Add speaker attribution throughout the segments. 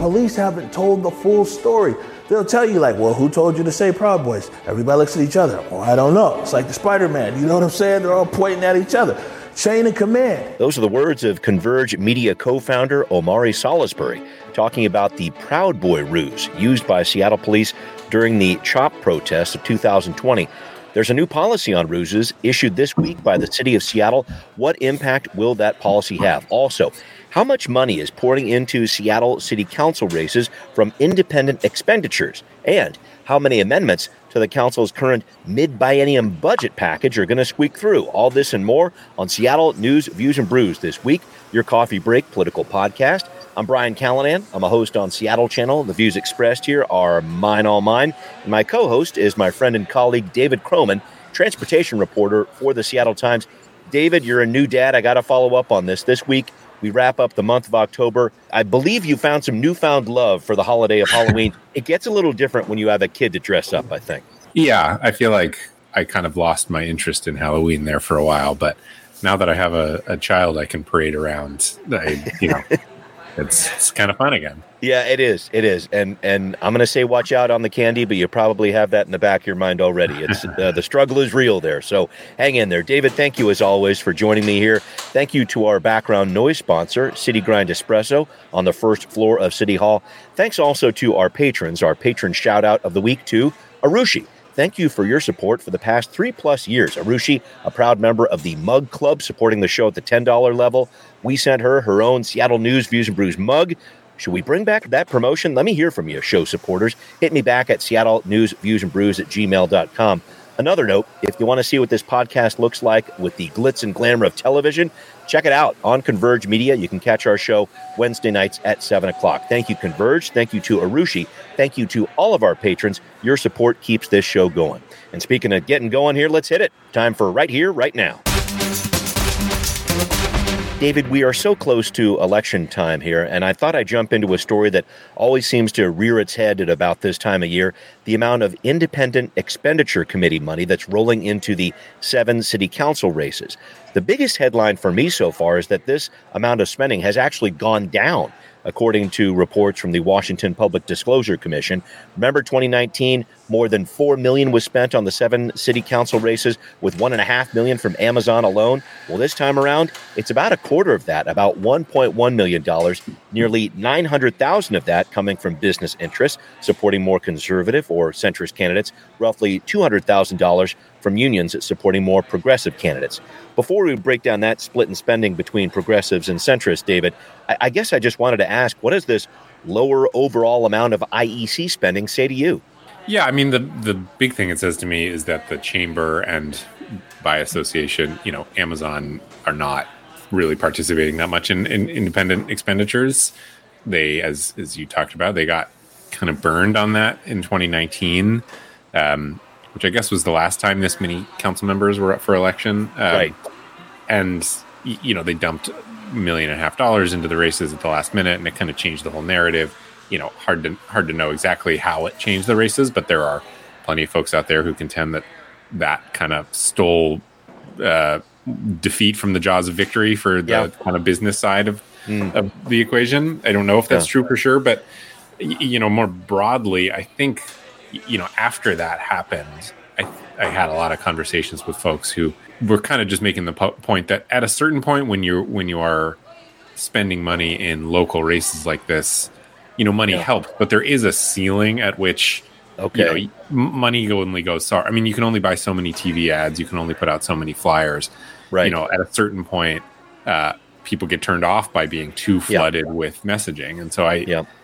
Speaker 1: police haven't told the full story. They'll tell you like, well, who told you to say Proud Boys? Everybody looks at each other. Well, I don't know. It's like the Spider-Man. You know what I'm saying? They're all pointing at each other. Chain of command.
Speaker 2: Those are the words of Converge Media co-founder Omari Salisbury talking about the Proud Boy ruse used by Seattle police during the CHOP protests of 2020. There's a new policy on ruses issued this week by the city of Seattle. What impact will that policy have? Also, how much money is pouring into Seattle City Council races from independent expenditures? And how many amendments to the council's current mid-biennium budget package are going to squeak through? All this and more on Seattle News, Views, and Brews this week, your coffee break political podcast. I'm Brian Callanan. I'm a host on Seattle Channel. The views expressed here are mine, all mine. And my co-host is my friend and colleague, David Croman, transportation reporter for the Seattle Times. David, you're a new dad. I got to follow up on this. This week, we wrap up the month of October. I believe you found some newfound love for the holiday of Halloween. It gets a little different when you have a kid to dress up, I think.
Speaker 3: Yeah, I feel like I kind of lost my interest in Halloween there for a while, but now that I have a child I can parade around, it's kind of fun again.
Speaker 2: Yeah, it is. It is. And I'm going to say watch out on the candy, but you probably have that in the back of your mind already. It's the struggle is real there. So hang in there. David, thank you as always for joining me here. Thank you to our background noise sponsor, City Grind Espresso on the first floor of City Hall. Thanks also to our patrons. Our patron shout out of the week to Arushi. Thank you for your support for the past 3+ years. Arushi, a proud member of the Mug Club, supporting the show at the $10 level. We sent her own Seattle News, Views, and Brews mug. Should we bring back that promotion? Let me hear from you, show supporters. Hit me back at Seattle News, Views, and Brews at gmail.com. Another note, if you want to see what this podcast looks like with the glitz and glamour of television, check it out on Converge Media. You can catch our show Wednesday nights at 7 o'clock. Thank you, Converge. Thank you to Arushi. Thank you to all of our patrons. Your support keeps this show going. And speaking of getting going here, let's hit it. Time for Right Here, Right Now. David, we are so close to election time here, and I thought I'd jump into a story that always seems to rear its head at about this time of year, the amount of independent expenditure committee money that's rolling into the 7 city council races. The biggest headline for me so far is that this amount of spending has actually gone down, according to reports from the Washington Public Disclosure Commission. Remember 2019, more than $4 million was spent on the 7 city council races, with $1.5 million from Amazon alone. Well, this time around, it's about a quarter of that, about $1.1 million, nearly $900,000 of that coming from business interests supporting more conservative or centrist candidates, roughly $200,000 from unions supporting more progressive candidates. Before we break down that split in spending between progressives and centrists, David, I guess I just wanted to ask, what does this lower overall amount of IEC spending say to you?
Speaker 3: Yeah, I mean, the big thing it says to me is that the chamber and by association, Amazon are not really participating that much in independent expenditures. They, as you talked about, they got kind of burned on that in 2019, which I guess was the last time this many council members were up for election.
Speaker 2: Right.
Speaker 3: And, they dumped $1.5 million into the races at the last minute, and it kind of changed the whole narrative. Hard to know exactly how it changed the races, but there are plenty of folks out there who contend that kind of stole defeat from the jaws of victory for the kind of business side of the equation. I don't know if that's true for sure, but more broadly, I think after that happened, I had a lot of conversations with folks who were kind of just making the point that at a certain point when you are spending money in local races like this, money helps, but there is a ceiling at which money only goes far. I mean, you can only buy so many TV ads, you can only put out so many flyers. Right. At a certain point, people get turned off by being too flooded with messaging, and so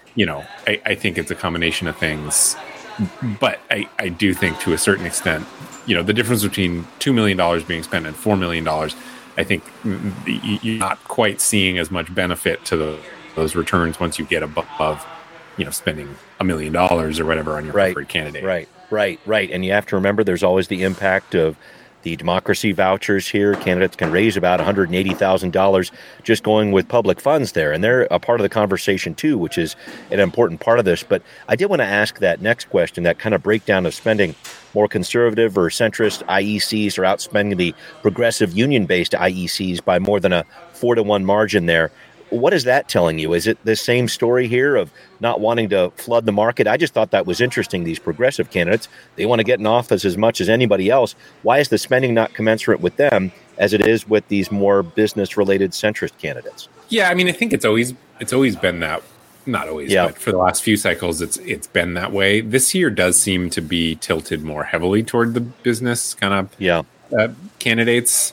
Speaker 3: I think it's a combination of things. But I do think to a certain extent, the difference between $2 million being spent and $4 million, I think you're not quite seeing as much benefit to those returns once you get above, spending $1 million or whatever on your preferred candidate.
Speaker 2: Right. And you have to remember there's always the impact of the democracy vouchers here. Candidates can raise about $180,000 just going with public funds there. And they're a part of the conversation too, which is an important part of this. But I did want to ask that next question, that kind of breakdown of spending. More conservative or centrist IECs are outspending the progressive union-based IECs by more than a 4-to-1 margin there. what is that telling you? Is it the same story here of not wanting to flood the market? I just thought that was interesting. These progressive candidates, they want to get in office as much as anybody else. Why is the spending not commensurate with them as it is with these more business-related centrist candidates?
Speaker 3: Yeah, I mean, I think it's always been that. Not always, but for the last few cycles, it's been that way. This year does seem to be tilted more heavily toward the business kind of candidates.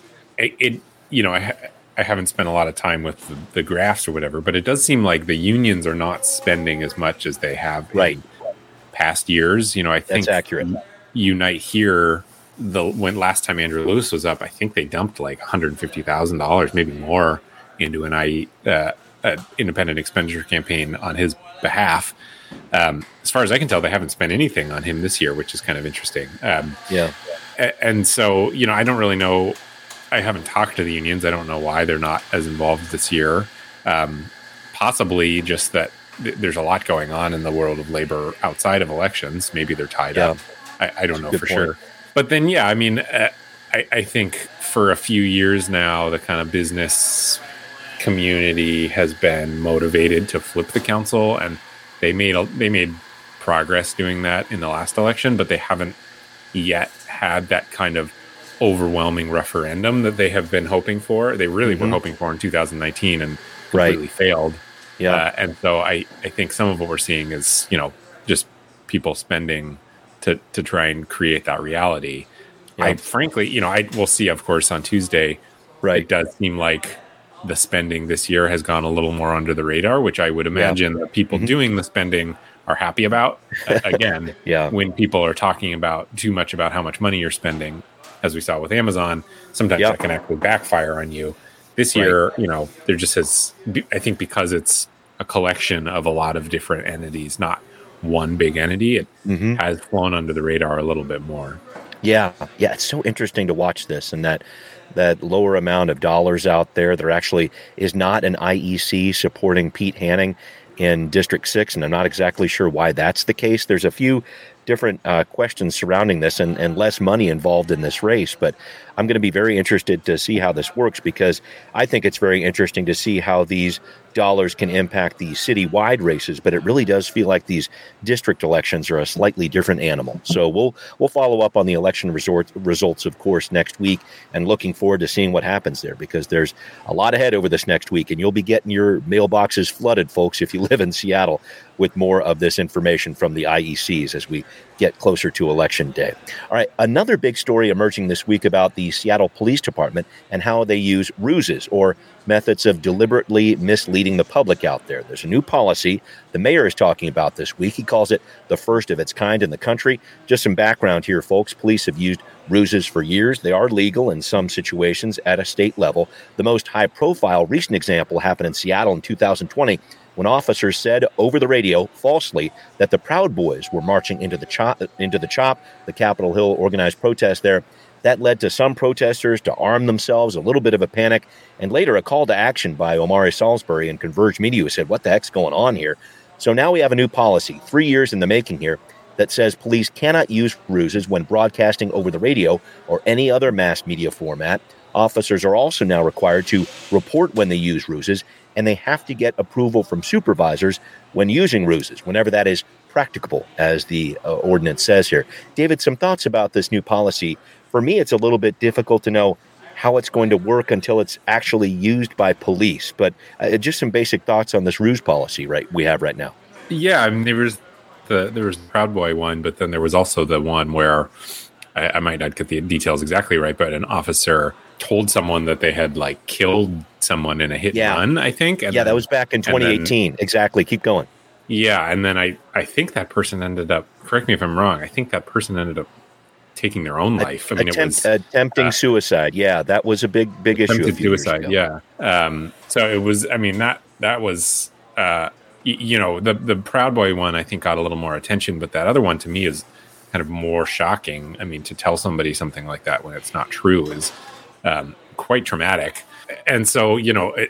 Speaker 3: I haven't spent a lot of time with the graphs or whatever, but it does seem like the unions are not spending as much as they have in past years. I think
Speaker 2: that's accurate.
Speaker 3: Unite here, when last time Andrew Lewis was up, I think they dumped like $150,000, maybe more, into an independent expenditure campaign on his behalf. As far as I can tell, they haven't spent anything on him this year, which is kind of interesting. And so, I don't really know. I haven't talked to the unions. I don't know why they're not as involved this year. Possibly just that there's a lot going on in the world of labor outside of elections. Maybe they're tied up. I don't know for sure. But then, I think for a few years now, the kind of business community has been motivated to flip the council, and they made progress doing that in the last election, but they haven't yet had that kind of overwhelming referendum that they have been hoping for. They really were hoping for in 2019 and completely failed. And so I think some of what we're seeing is, just people spending to try and create that reality. I frankly, we'll see, of course, on Tuesday. It does seem like the spending this year has gone a little more under the radar, which I would imagine that people doing the spending are happy about. Again, when people are talking about too much about how much money you're spending, as we saw with Amazon, sometimes that can actually backfire on you. This year, there just has, I think because it's a collection of a lot of different entities, not one big entity, it has flown under the radar a little bit more.
Speaker 2: Yeah, it's so interesting to watch this, and that lower amount of dollars out there. There actually is not an IEC supporting Pete Hanning in District 6, and I'm not exactly sure why that's the case. There's a few different questions surrounding this and less money involved in this race, but I'm going to be very interested to see how this works, because I think it's very interesting to see how these dollars can impact the citywide races, but it really does feel like these district elections are a slightly different animal. So we'll follow up on the election results, of course, next week, and looking forward to seeing what happens there, because there's a lot ahead over this next week, and you'll be getting your mailboxes flooded, folks, if you live in Seattle, with more of this information from the IECs as we get closer to Election Day. All right, another big story emerging this week about the Seattle Police Department and how they use ruses, or methods of deliberately misleading the public out there. There's a new policy the mayor is talking about this week. He calls it the first of its kind in the country. Just some background here, folks. Police have used ruses for years. They are legal in some situations at a state level. The most high-profile recent example happened in Seattle in 2020, when officers said over the radio falsely that the Proud Boys were marching into the CHOP, the Capitol Hill organized protest there. That led to some protesters to arm themselves, a little bit of a panic, and later a call to action by Omari Salisbury and Converge Media, who said, what the heck's going on here? So now we have a new policy, 3 years in the making here, that says police cannot use ruses when broadcasting over the radio or any other mass media format. Officers are also now required to report when they use ruses, and they have to get approval from supervisors when using ruses, whenever that is practicable, as the ordinance says here. David, some thoughts about this new policy. For me, it's a little bit difficult to know how it's going to work until it's actually used by police. But just some basic thoughts on this ruse policy we have right now.
Speaker 3: Yeah, I mean, there was the Proud Boy one, but then there was also the one where I might not get the details exactly right, but an officer told someone that they had killed someone in a hit and run, I think. And
Speaker 2: that was back in 2018. Exactly. Keep going.
Speaker 3: Yeah. And then I think that person ended up, correct me if I'm wrong, I think that person ended up taking their own life. I mean, it was
Speaker 2: attempting suicide. Yeah. That was a big issue.
Speaker 3: Attempted suicide. Yeah. So it was, I mean, that was, the Proud Boy one, I think, got a little more attention, but that other one to me is kind of more shocking. I mean, to tell somebody something like that when it's not true is quite traumatic. And so,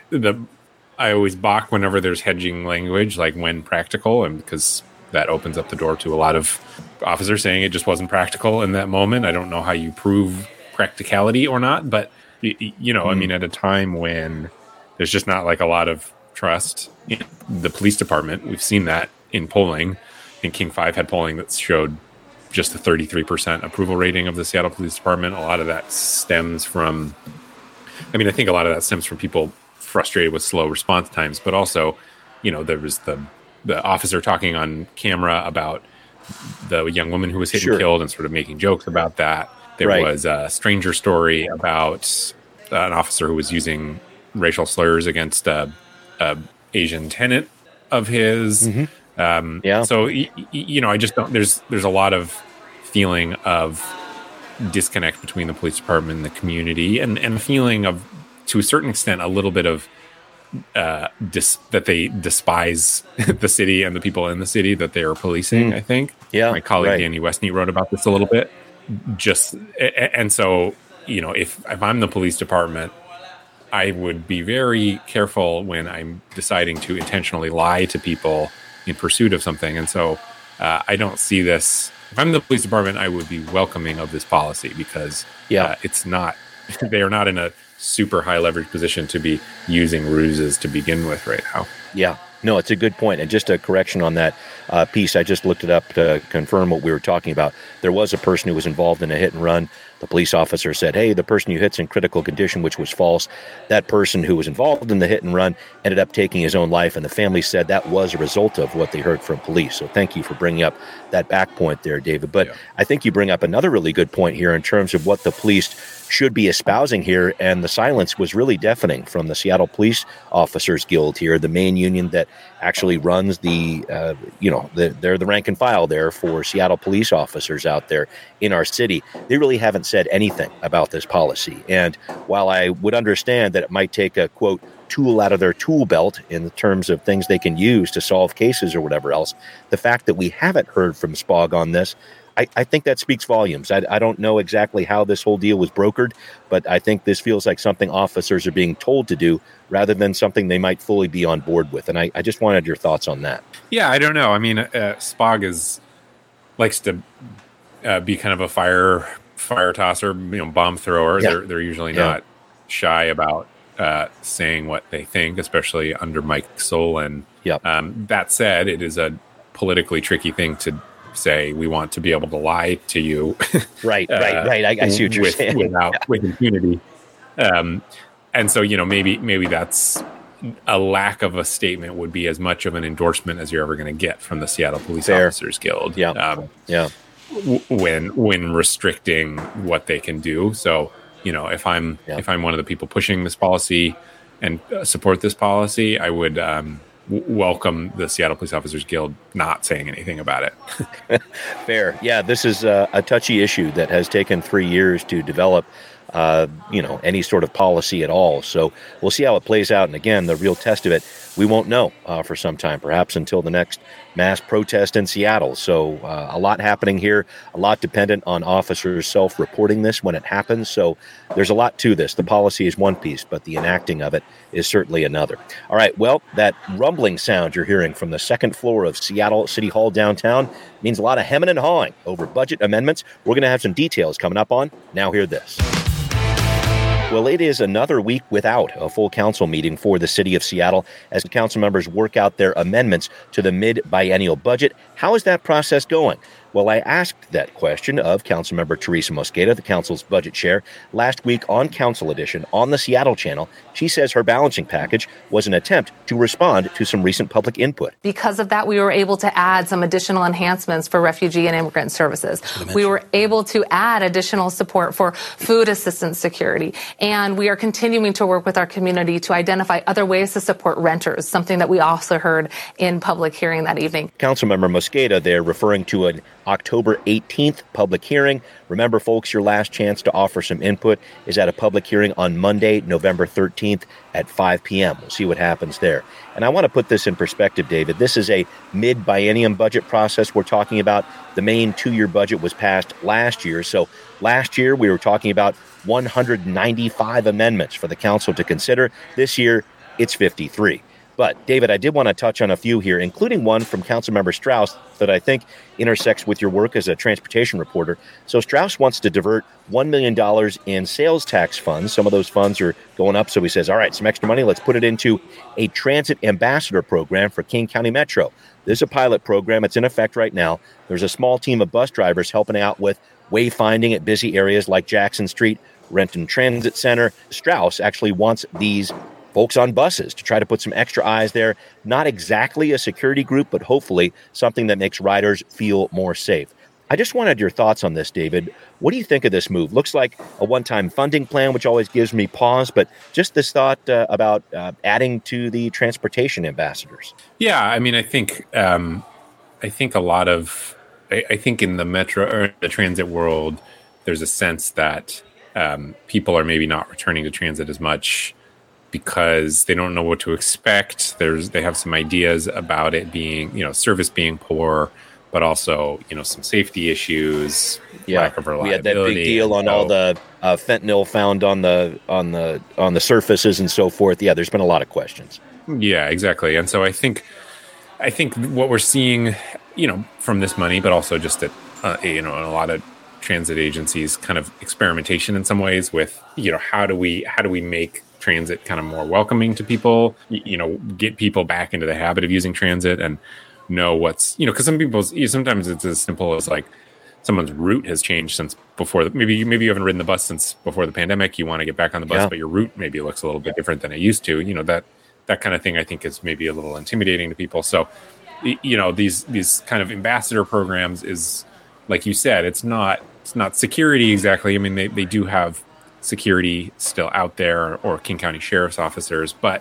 Speaker 3: I always balk whenever there's hedging language, like when practical, and because that opens up the door to a lot of officers saying it just wasn't practical in that moment. I don't know how you prove practicality or not, but I mean, at a time when there's just not a lot of trust in the police department. We've seen that in polling. I think King 5 had polling that showed just a 33% approval rating of the Seattle Police Department. A lot of that stems from, I think a lot of that stems from people frustrated with slow response times, but also, there was the officer talking on camera about the young woman who was hit and killed and sort of making jokes about that. There was a stranger story about an officer who was using racial slurs against a Asian tenant of his. Mm-hmm. So, I just don't, there's a lot of feeling of disconnect between the police department and the community, and a feeling of, to a certain extent, a little bit of that they despise the city and the people in the city that they are policing. I think. Yeah. My colleague Danny Westney wrote about this a little bit. And so, if I'm the police department, I would be very careful when I'm deciding to intentionally lie to people in pursuit of something. And so I don't see this. If I'm the police department, I would be welcoming of this policy, because it's not, they are not in a super high leverage position to be using ruses to begin with right now.
Speaker 2: Yeah. No, it's a good point. And just a correction on that piece, I just looked it up to confirm what we were talking about. There was a person who was involved in a hit and run. The police officer said, hey, the person you hit's in critical condition, which was false. That person who was involved in the hit and run ended up taking his own life, and the family said that was a result of what they heard from police. So thank you for bringing up that back point there, David. But I think you bring up another really good point here in terms of what the police should be espousing here, and the silence was really deafening from the Seattle Police Officers Guild here, the main union that actually runs they're the rank and file there for Seattle police officers out there in our city. They really haven't said anything about this policy. And while I would understand that it might take a, quote, tool out of their tool belt in terms of things they can use to solve cases or whatever else, the fact that we haven't heard from SPOG on this, I think that speaks volumes. I don't know exactly how this whole deal was brokered, but I think this feels like something officers are being told to do rather than something they might fully be on board with. And I just wanted your thoughts on that.
Speaker 3: Yeah, I don't know. SPOG likes to be kind of a fire tosser, bomb thrower. Yeah. They're usually not shy about saying what they think, especially under Mike Solon. That said, it is a politically tricky thing to say. We want to be able to lie to you.
Speaker 2: Right. I see what you're saying.
Speaker 3: With impunity. And so, maybe that's a lack of a statement would be as much of an endorsement as you're ever going to get from the Seattle Police Officers Guild. When restricting what they can do. So, if I'm one of the people pushing this policy and support this policy, I would welcome the Seattle Police Officers Guild not saying anything about it.
Speaker 2: Fair. Yeah, this is a touchy issue that has taken 3 years to develop, any sort of policy at all. So we'll see how it plays out. And again, the real test of it, we won't know for some time, perhaps until the next mass protest in Seattle. So a lot happening here, a lot dependent on officers self-reporting this when it happens. So there's a lot to this. The policy is one piece, but the enacting of it is certainly another. All right, well, that rumbling sound you're hearing from the second floor of Seattle City Hall downtown means a lot of hemming and hawing over budget amendments. We're going to have some details coming up on Now Hear This. Well, it is another week without a full council meeting for the city of Seattle as council members work out their amendments to the mid-biennial budget. How is that process going? Well, I asked that question of Councilmember Teresa Mosqueda, the council's budget chair, last week on Council Edition on the Seattle channel. She says her balancing package was an attempt to respond to some recent public input.
Speaker 4: Because of that, we were able to add some additional enhancements for refugee and immigrant services. We were able to add additional support for food assistance security. And we are continuing to work with our community to identify other ways to support renters, something that we also heard in public hearing that evening.
Speaker 2: Councilmember Mosqueda there referring to an October 18th public hearing. Remember, folks, your last chance to offer some input is at a public hearing on Monday, November 13th at 5 p.m. We'll see what happens there. And I want to put this in perspective, David. This is a mid-biennium budget process we're talking about. The main 2-year budget was passed last year. So last year, we were talking about 195 amendments for the council to consider. This year, it's 53. But, David, I did want to touch on a few here, including one from Councilmember Strauss that I think intersects with your work as a transportation reporter. So Strauss wants to divert $1 million in sales tax funds. Some of those funds are going up, so he says, all right, some extra money, let's put it into a transit ambassador program for King County Metro. This is a pilot program. It's in effect right now. There's a small team of bus drivers helping out with wayfinding at busy areas like Jackson Street, Renton Transit Center. Strauss actually wants these folks on buses to try to put some extra eyes there. Not exactly a security group, but hopefully something that makes riders feel more safe. I just wanted your thoughts on this, David. What do you think of this move? Looks like a one-time funding plan, which always gives me pause, but just this thought about adding to the transportation ambassadors.
Speaker 3: Yeah, I mean, I think a lot of, I think in the metro or the transit world, there's a sense that people are maybe not returning to transit as much because they don't know what to expect. They have some ideas about it being, service being poor, but also, some safety issues, lack of reliability.
Speaker 2: We had that big deal on all the fentanyl found on the surfaces and so forth. Yeah, there's been a lot of questions.
Speaker 3: Yeah, exactly. And so I think what we're seeing, from this money, but also just at, in a lot of transit agencies, kind of experimentation in some ways with, how do we make transit kind of more welcoming to people, get people back into the habit of using transit and know what's, because sometimes it's as simple as like someone's route has changed since before. Maybe you haven't ridden the bus since before the pandemic. You want to get back on the bus, but your route maybe looks a little bit different than it used to. That kind of thing I think is maybe a little intimidating to people. So, these kind of ambassador programs is, like you said, it's not security exactly. I mean, they do have security still out there or King County sheriff's officers, but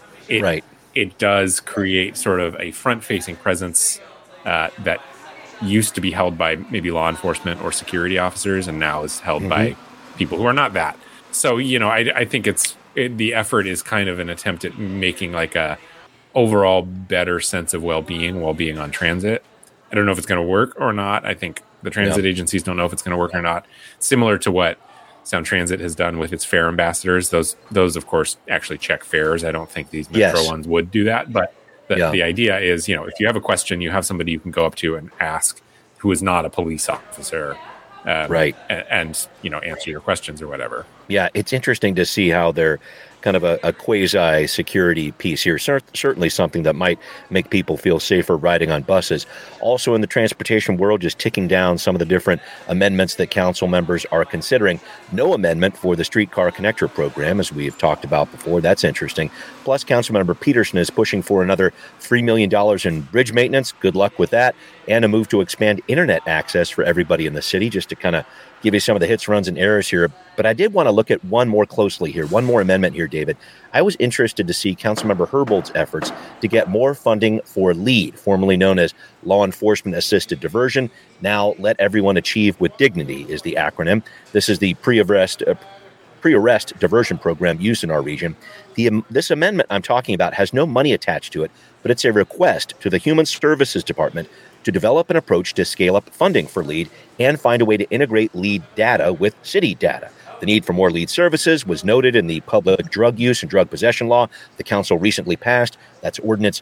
Speaker 3: it does create sort of a front-facing presence that used to be held by maybe law enforcement or security officers and now is held by people who are not that. So, I think the effort is kind of an attempt at making like a overall better sense of well-being while being on transit. I don't know if it's going to work or not. I think the transit agencies don't know if it's going to work or not. Similar to what Sound Transit has done with its fare ambassadors. Those of course actually check fares. I don't think these metro ones would do that, but the idea is, if you have a question, you have somebody you can go up to and ask who is not a police officer, and answer your questions or whatever.
Speaker 2: Yeah, it's interesting to see how they're kind of a quasi-security piece here. Certainly something that might make people feel safer riding on buses. Also in the transportation world, just ticking down some of the different amendments that council members are considering. No amendment for the streetcar connector program, as we have talked about before. That's interesting. Plus, Councilmember Peterson is pushing for another $3 million in bridge maintenance. Good luck with that. And a move to expand internet access for everybody in the city, just to kind of give you some of the hits, runs, and errors here. But I did want to look at one more closely here, one more amendment here, David. I was interested to see Councilmember Herbold's efforts to get more funding for LEAD, formerly known as Law Enforcement Assisted Diversion. Now, Let Everyone Achieve with Dignity is the acronym. This is the pre-arrest diversion program used in our region. This amendment I'm talking about has no money attached to it, but it's a request to the Human Services Department to develop an approach to scale up funding for LEAD and find a way to integrate LEAD data with city data. The need for more LEAD services was noted in the Public Drug Use and Drug Possession Law the council recently passed. That's Ordinance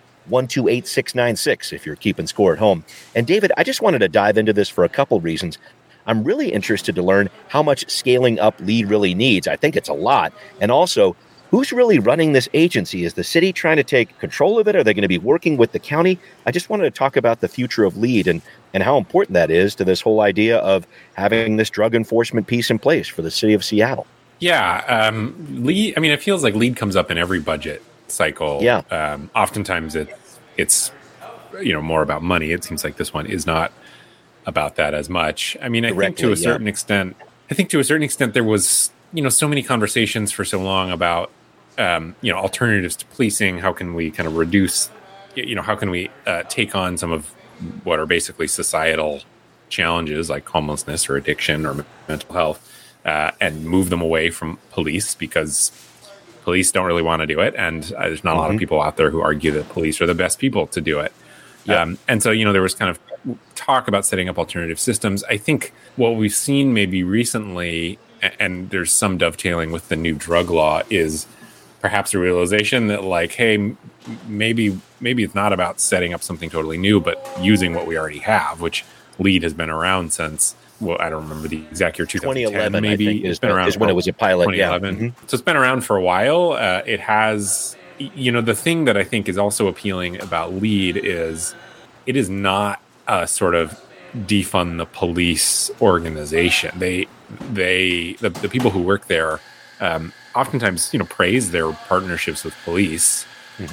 Speaker 2: 128696, if you're keeping score at home. And David, I just wanted to dive into this for a couple reasons. I'm really interested to learn how much scaling up LEAD really needs. I think it's a lot. And also, who's really running this agency? Is the city trying to take control of it? Are they going to be working with the county? I just wanted to talk about the future of LEAD and how important that is to this whole idea of having this drug enforcement piece in place for the city of Seattle.
Speaker 3: Yeah. LEAD, I mean, it feels like LEAD comes up in every budget cycle.
Speaker 2: Yeah.
Speaker 3: Oftentimes it's more about money. It seems like this one is not about that as much. I mean, I think to a certain extent there was, so many conversations for so long about, alternatives to policing. How can we kind of reduce, how can we take on some of what are basically societal challenges like homelessness or addiction or mental health, and move them away from police, because police don't really want to do it. And there's not a lot of people out there who argue that police are the best people to do it. Yep. And so, there was kind of talk about setting up alternative systems. I think what we've seen maybe recently, and there's some dovetailing with the new drug law, is perhaps a realization that, like, hey, maybe it's not about setting up something totally new, but using what we already have, which LEAD has been around since, well, I don't remember the exact year,
Speaker 2: 2011,
Speaker 3: maybe.
Speaker 2: I think,
Speaker 3: it's been around
Speaker 2: is when it was a pilot.
Speaker 3: 2011.
Speaker 2: Yeah.
Speaker 3: So it's been around for a while. It has, the thing that I think is also appealing about LEAD is it is not a sort of defund the police organization. The people who work there oftentimes, praise their partnerships with police.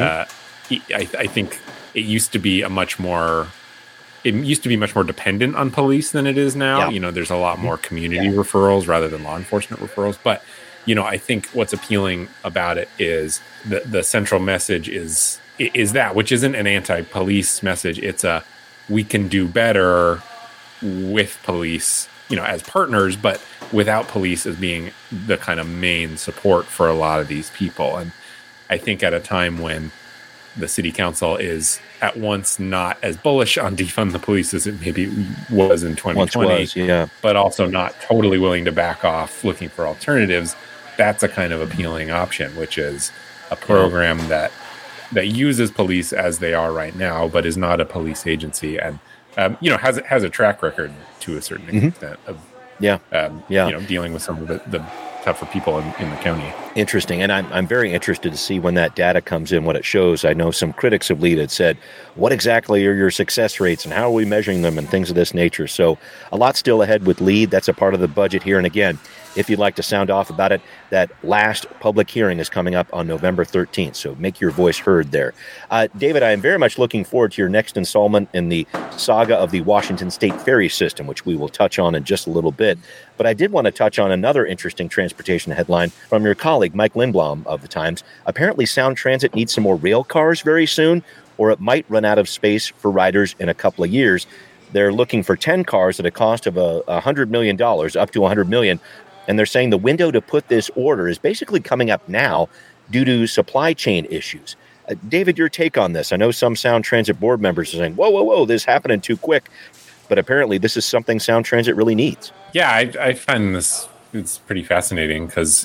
Speaker 3: I think it used to be much more dependent on police than it is now.
Speaker 2: Yeah.
Speaker 3: There's a lot more community referrals rather than law enforcement referrals. But, I think what's appealing about it is the central message is that, which isn't an anti-police message. It's we can do better with police, as partners, but without police as being the kind of main support for a lot of these people. And I think at a time when the city council is at once not as bullish on defund the police as it maybe was in 2020, but also not totally willing to back off looking for alternatives, that's a kind of appealing option, which is a program that uses police as they are right now, but is not a police agency, and has a track record to a certain extent of dealing with some of the tougher people in the county.
Speaker 2: Interesting. And I'm very interested to see when that data comes in, what it shows. I know some critics of LEAD had said, what exactly are your success rates and how are we measuring them and things of this nature? So a lot still ahead with LEAD. That's a part of the budget here. And again, if you'd like to sound off about it, that last public hearing is coming up on November 13th. So make your voice heard there. David, I am very much looking forward to your next installment in the saga of the Washington State ferry system, which we will touch on in just a little bit. But I did want to touch on another interesting transportation headline from your colleague, Mike Lindblom of the Times. Apparently, Sound Transit needs some more rail cars very soon, or it might run out of space for riders in a couple of years. They're looking for 10 cars at a cost of $100 million, up to $100 million. And they're saying the window to put this order is basically coming up now due to supply chain issues. David, your take on this? I know some Sound Transit board members are saying, whoa, this is happening too quick. But apparently this is something Sound Transit really needs.
Speaker 3: Yeah, I find it's pretty fascinating because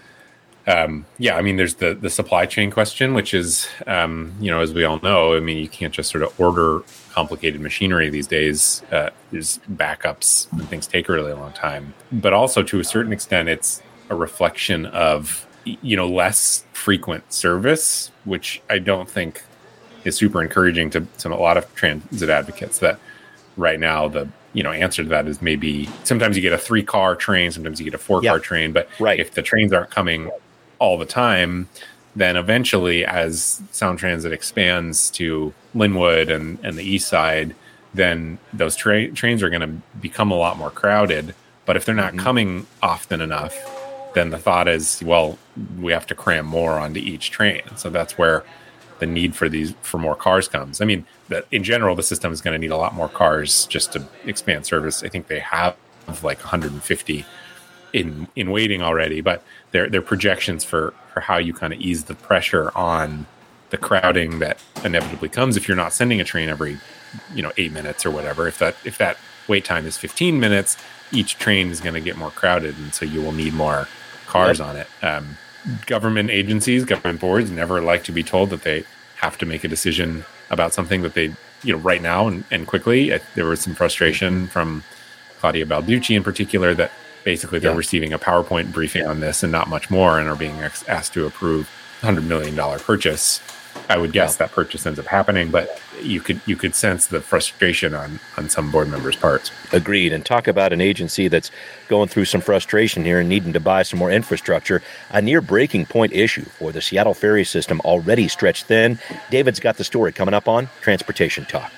Speaker 3: there's the supply chain question, which is, as we all know, you can't just sort of order complicated machinery these days. There's backups and things take a really long time. But also to a certain extent, it's a reflection of, less frequent service, which I don't think is super encouraging to a lot of transit advocates, that right now the answer to that is maybe sometimes you get a 3-car train, sometimes you get a 4-car train. But if the trains aren't coming all the time, then eventually as Sound Transit expands to Linwood and the east side, then those trains are going to become a lot more crowded. But if they're not coming often enough, then the thought is, well, we have to cram more onto each train. So that's where the need for more cars comes. In general, the system is going to need a lot more cars just to expand service. I think they have like 150 in waiting already, but their projections for how you kind of ease the pressure on the crowding that inevitably comes if you're not sending a train every 8 minutes or whatever. If that wait time is 15 minutes, each train is going to get more crowded, and so you will need more cars on it. Government agencies, government boards never like to be told that they have to make a decision about something that they right now and quickly. There was some frustration from Claudia Balducci in particular that basically they're receiving a PowerPoint briefing on this and not much more, and are being asked to approve $100 million purchase. I would guess that purchase ends up happening, but you could sense the frustration on some board members' parts.
Speaker 2: Agreed. And talk about an agency that's going through some frustration here and needing to buy some more infrastructure. A near breaking point issue for the Seattle ferry system, already stretched thin. David's got the story coming up on Transportation Talk.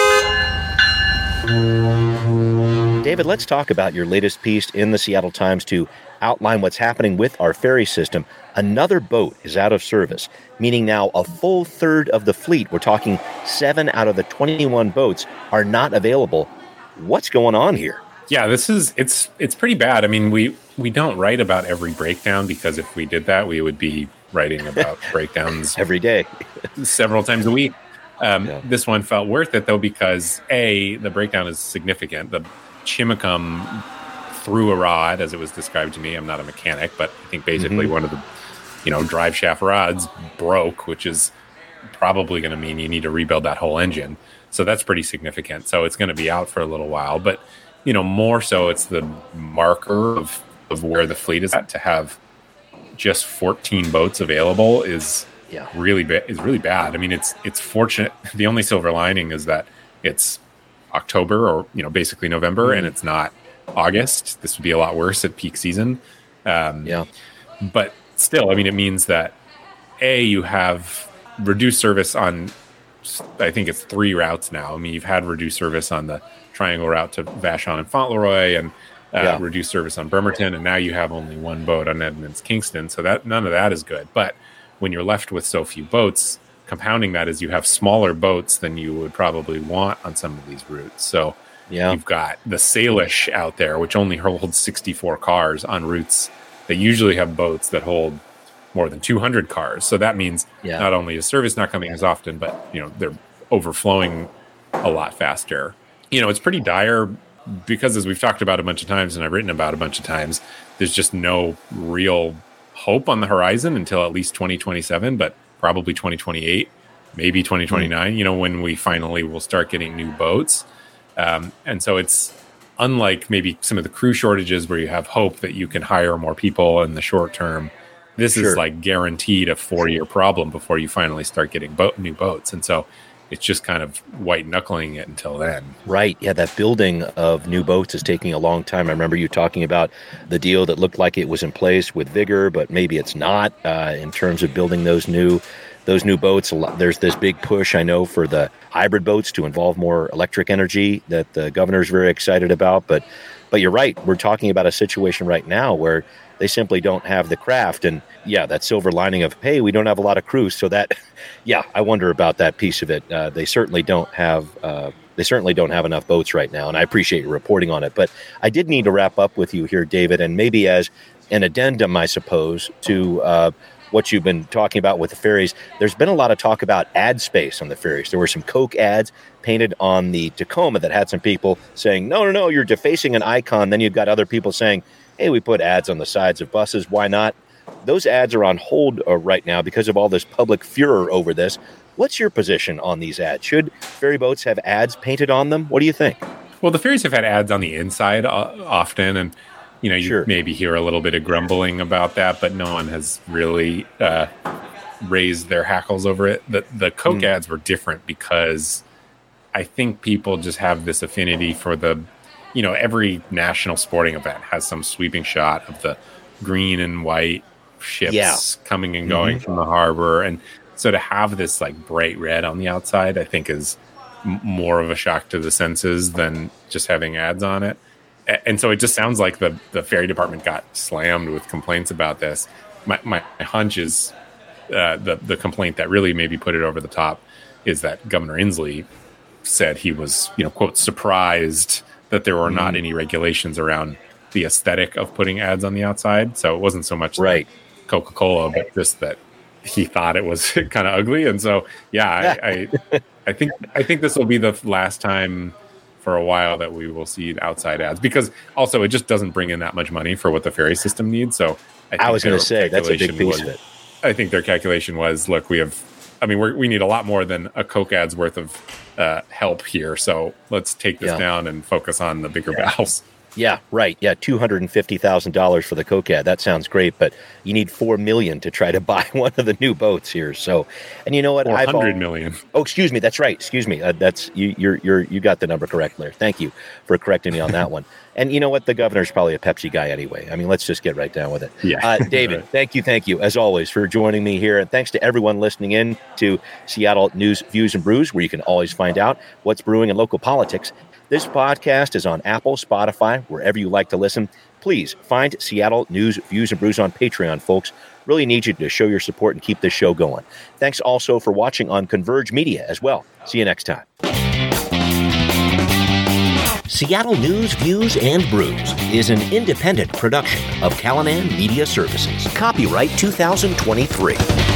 Speaker 2: David, let's talk about your latest piece in the Seattle Times to outline what's happening with our ferry system. Another boat is out of service, meaning now a full third of the fleet, we're talking 7 out of the 21 boats, are not available. What's going on here?
Speaker 3: Yeah, it's pretty bad. We don't write about every breakdown, because if we did that, we would be writing about breakdowns
Speaker 2: every day,
Speaker 3: several times a week. This one felt worth it, though, because the breakdown is significant. The Chimacum threw a rod, as it was described to me. I'm not a mechanic, but I think basically one of the drive shaft rods broke, which is probably going to mean you need to rebuild that whole engine. So that's pretty significant. So it's going to be out for a little while, but more so it's the marker of where the fleet is at. To have just 14 boats available is really bad. I mean, it's fortunate. The only silver lining is that it's October or basically November, and it's not August. This would be a lot worse at peak season. But still, I mean, it means that you have reduced service on, I think it's 3 routes now. I mean, you've had reduced service on the Triangle route to Vashon and Fauntleroy, and reduced service on Bremerton, and now you have only 1 boat on Edmonds Kingston. So that none of that is good. But when you're left with so few boats, compounding that is you have smaller boats than you would probably want on some of these routes. So you've got the Salish out there, which only holds 64 cars on routes that usually have boats that hold more than 200 cars. So that means not only is service not coming as often, but they're overflowing a lot faster. It's pretty dire because, as we've talked about a bunch of times and I've written about a bunch of times, there's just no real hope on the horizon until at least 2027, but probably 2028, maybe 2029, when we finally will start getting new boats. And so it's unlike maybe some of the crew shortages where you have hope that you can hire more people in the short term. This is like guaranteed a 4-year problem before you finally start getting new boats. And so it's just kind of white knuckling it until then.
Speaker 2: Right. Yeah. That building of new boats is taking a long time. I remember you talking about the deal that looked like it was in place with Vigor, but maybe it's not in terms of building those new boats. There's this big push, I know, for the hybrid boats to involve more electric energy that the governor's very excited about. But you're right. We're talking about a situation right now where they simply don't have the craft. And that silver lining of, hey, we don't have a lot of crews. So that, I wonder about that piece of it. They certainly don't have enough boats right now. And I appreciate your reporting on it. But I did need to wrap up with you here, David, and maybe as an addendum, I suppose, to what you've been talking about with the ferries. There's been a lot of talk about ad space on the ferries. There were some Coke ads painted on the Tacoma that had some people saying, no, you're defacing an icon. Then you've got other people saying, hey, we put ads on the sides of buses. Why not? Those ads are on hold right now because of all this public furor over this. What's your position on these ads? Should ferry boats have ads painted on them? What do you think?
Speaker 3: Well, the ferries have had ads on the inside often, and you maybe hear a little bit of grumbling about that, but no one has really raised their hackles over it. The Coke ads were different because I think people just have this affinity for every national sporting event has some sweeping shot of the green and white ships coming and going from the harbor. And so to have this like bright red on the outside, I think is more of a shock to the senses than just having ads on it. And so it just sounds like the ferry department got slammed with complaints about this. My hunch is the complaint that really maybe put it over the top is that Governor Inslee said he was, quote, surprised that there were not any regulations around the aesthetic of putting ads on the outside. So it wasn't so much like Coca-Cola, but just that he thought it was kind of ugly. And so, I think this will be the last time for a while that we will see outside ads, because also it just doesn't bring in that much money for what the ferry system needs. So
Speaker 2: I was going to say that's a big piece of it.
Speaker 3: I think their calculation was, look, we need a lot more than a Coke ad's worth of help here. So let's take this down and focus on the bigger battles.
Speaker 2: Yeah, right. Yeah, $250,000 for the Coke ad. That sounds great, but you need $4 million to try to buy one of the new boats here. So, and you know what?
Speaker 3: $100 million.
Speaker 2: Oh, excuse me. That's right. Excuse me. That's you got the number correct there. Thank you for correcting me on that one. And you know what? The governor's probably a Pepsi guy anyway. I mean, let's just get right down with it.
Speaker 3: Yeah.
Speaker 2: David, thank you, as always, for joining me here. And thanks to everyone listening in to Seattle News, Views, and Brews, where you can always find out what's brewing in local politics. This podcast is on Apple, Spotify, wherever you like to listen. Please find Seattle News, Views, and Brews on Patreon, folks. Really need you to show your support and keep this show going. Thanks also for watching on Converge Media as well. See you next time. Seattle News, Views, and Brews is an independent production of Callanan Media Services. Copyright 2023.